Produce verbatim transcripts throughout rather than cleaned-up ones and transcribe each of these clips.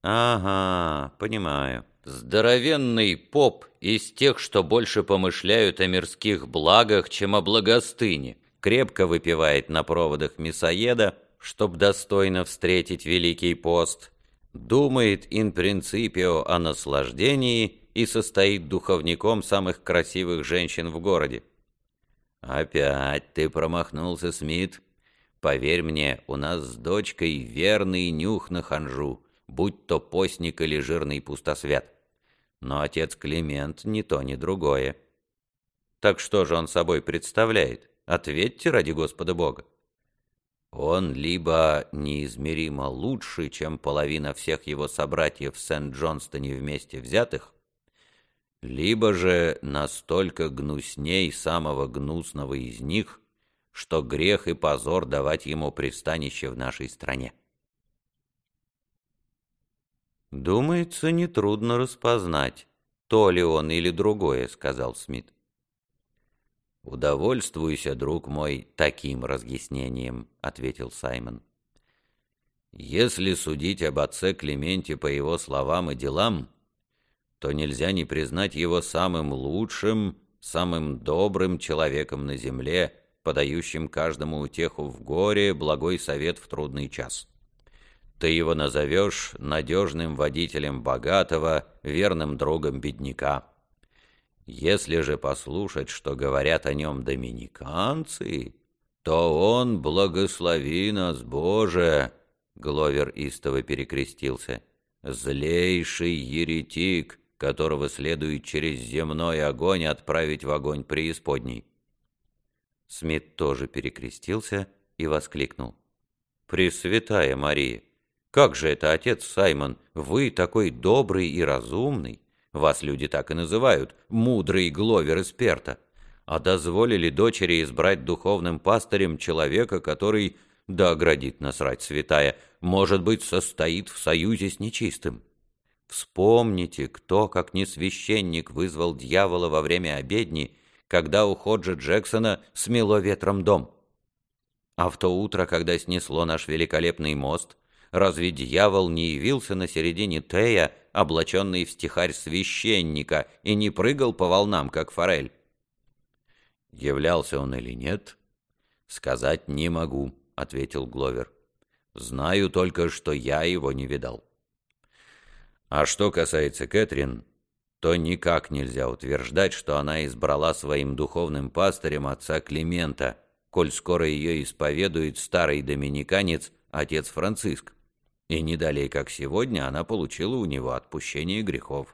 Ага, понимаю. Здоровенный поп из тех, что больше помышляют о мирских благах, чем о благостыне, крепко выпивает на проводах мясоеда, чтоб достойно встретить Великий пост, думает ин принципио о наслаждении и состоит духовником самых красивых женщин в городе. Опять ты промахнулся, Смит. Поверь мне, у нас с дочкой верный нюх на ханжу, будь то постник или жирный пустосвят. Но отец Климент ни то, ни другое. Так что же он собой представляет? Ответьте ради Господа Бога. Он либо неизмеримо лучше, чем половина всех его собратьев в Сент-Джонстоне вместе взятых, либо же настолько гнусней самого гнусного из них, что грех и позор давать ему пристанище в нашей стране. «Думается, нетрудно распознать, то ли он или другое», — сказал Смит. «Удовольствуйся, друг мой, таким разъяснением», — ответил Саймон. «Если судить об отце Клименте по его словам и делам, то нельзя не признать его самым лучшим, самым добрым человеком на земле, подающим каждому утеху в горе, благой совет в трудный час. Ты его назовешь надежным водителем богатого, верным другом бедняка. Если же послушать, что говорят о нем доминиканцы, то он, благослови нас, Боже!» Гловер истово перекрестился. «Злейший еретик, которого следует через земной огонь отправить в огонь преисподней». Смит тоже перекрестился и воскликнул. «Пресвятая Мария! Как же это, отец Саймон, вы такой добрый и разумный, вас люди так и называют, мудрый Гловер из Перта, а дозволили дочери избрать духовным пастырем человека, который, да оградит нас рать святая, может быть, состоит в союзе с нечистым. Вспомните, кто, как не священник, вызвал дьявола во время обедни, когда у Ходжа Джексона смело ветром дом. А в то утро, когда снесло наш великолепный мост, разве дьявол не явился на середине Тея, облаченный в стихарь священника, и не прыгал по волнам, как форель?» «Являлся он или нет, сказать не могу», — ответил Гловер. «Знаю только, что я его не видал. А что касается Кэтрин, то никак нельзя утверждать, что она избрала своим духовным пастырем отца Климента, коль скоро ее исповедует старый доминиканец, отец Франциск, и не далее, как сегодня, она получила у него отпущение грехов.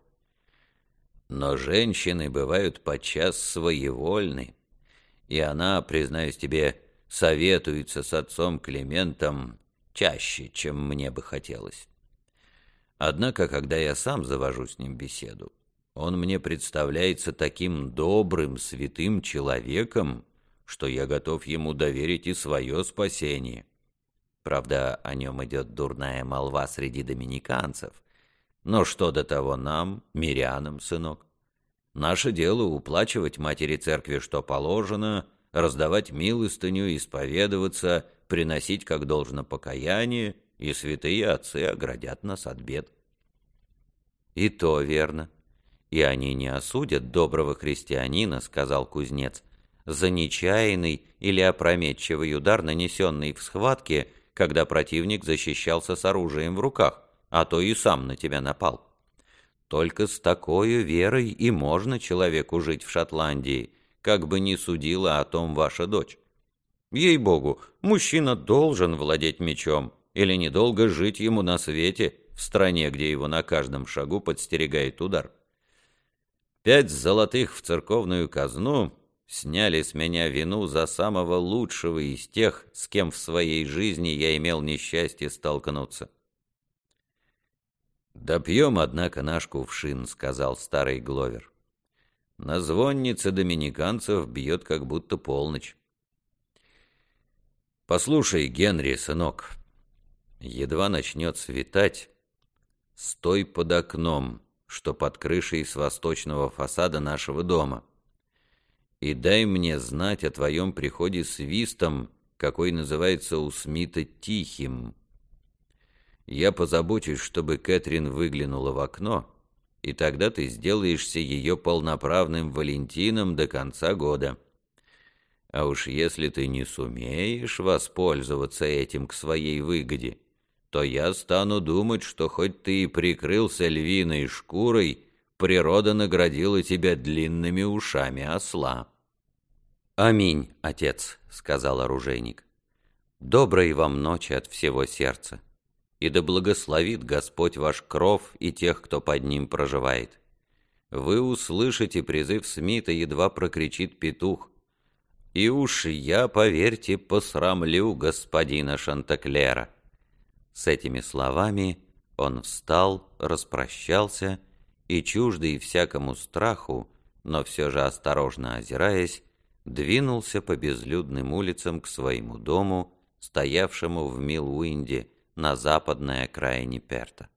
Но женщины бывают подчас своевольны, и она, признаюсь тебе, советуется с отцом Климентом чаще, чем мне бы хотелось. Однако, когда я сам завожу с ним беседу, он мне представляется таким добрым, святым человеком, что я готов ему доверить и свое спасение. Правда, о нем идет дурная молва среди доминиканцев. Но что до того нам, мирянам, сынок? Наше дело уплачивать матери церкви, что положено, раздавать милостыню, исповедоваться, приносить как должно покаяние, и святые отцы оградят нас от бед». «И то верно. И они не осудят доброго христианина, — сказал кузнец, — за нечаянный или опрометчивый удар, нанесенный в схватке, когда противник защищался с оружием в руках, а то и сам на тебя напал. Только с такой верой и можно человеку жить в Шотландии, как бы ни судила о том ваша дочь. Ей-богу, мужчина должен владеть мечом, или недолго жить ему на свете, в стране, где его на каждом шагу подстерегает удар. Пять золотых в церковную казну сняли с меня вину за самого лучшего из тех, с кем в своей жизни я имел несчастье столкнуться». «Допьем, однако, наш кувшин», — сказал старый Гловер. «На звоннице доминиканцев бьет как будто полночь». «Послушай, Генри, сынок, едва начнет светать, стой под окном, что под крышей с восточного фасада нашего дома, и дай мне знать о твоем приходе свистом, какой называется у Смита тихим. Я позабочусь, чтобы Кэтрин выглянула в окно, и тогда ты сделаешься ее полноправным Валентином до конца года. А уж если ты не сумеешь воспользоваться этим к своей выгоде, то я стану думать, что хоть ты и прикрылся львиной шкурой, природа наградила тебя длинными ушами осла». «Аминь, отец», — сказал оружейник. «Доброй вам ночи от всего сердца, и да благословит Господь ваш кров и тех, кто под ним проживает. Вы услышите призыв Смита, едва прокричит петух. И уж я, поверьте, посрамлю господина Шантеклера». С этими словами он встал, распрощался и, чуждый всякому страху, но все же осторожно озираясь, двинулся по безлюдным улицам к своему дому, стоявшему в Милуинде на западной окраине Перта.